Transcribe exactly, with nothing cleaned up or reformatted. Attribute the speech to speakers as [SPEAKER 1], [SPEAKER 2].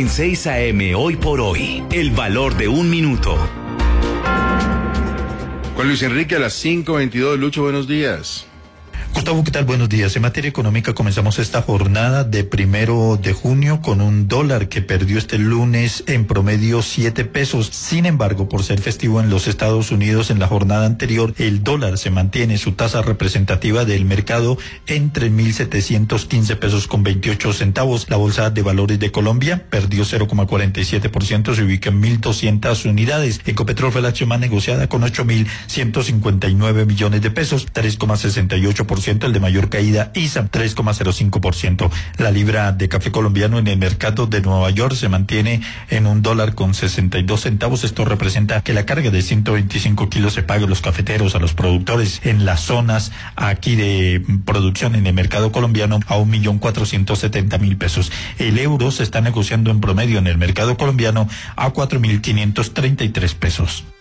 [SPEAKER 1] seis A M Hoy por Hoy, el valor de un minuto.
[SPEAKER 2] Juan Luis Enrique a las cinco veintidós. Lucho, buenos días.
[SPEAKER 3] Gustavo, ¿qué tal? Buenos días. En materia económica comenzamos esta jornada de primero de junio con un dólar que perdió este lunes en promedio siete pesos. Sin embargo, por ser festivo en los Estados Unidos en la jornada anterior, el dólar se mantiene su tasa representativa del mercado entre mil setecientos quince pesos con veintiocho centavos. La Bolsa de Valores de Colombia perdió cero coma cuarenta y siete por ciento, se ubica en mil doscientas unidades. Ecopetrol fue la acción más negociada con ocho mil ciento cincuenta y nueve millones de pesos, tres coma sesenta y ocho por ciento. El de mayor caída, I S A, tres coma cero cinco por ciento. La libra de café colombiano en el mercado de Nueva York se mantiene en un dólar con sesenta y dos centavos. Esto representa que la carga de ciento veinticinco kilos se pague a los cafeteros, a los productores en las zonas aquí de producción en el mercado colombiano a un millón cuatrocientos setenta mil pesos. El euro se está negociando en promedio en el mercado colombiano a cuatro mil quinientos treinta y tres pesos.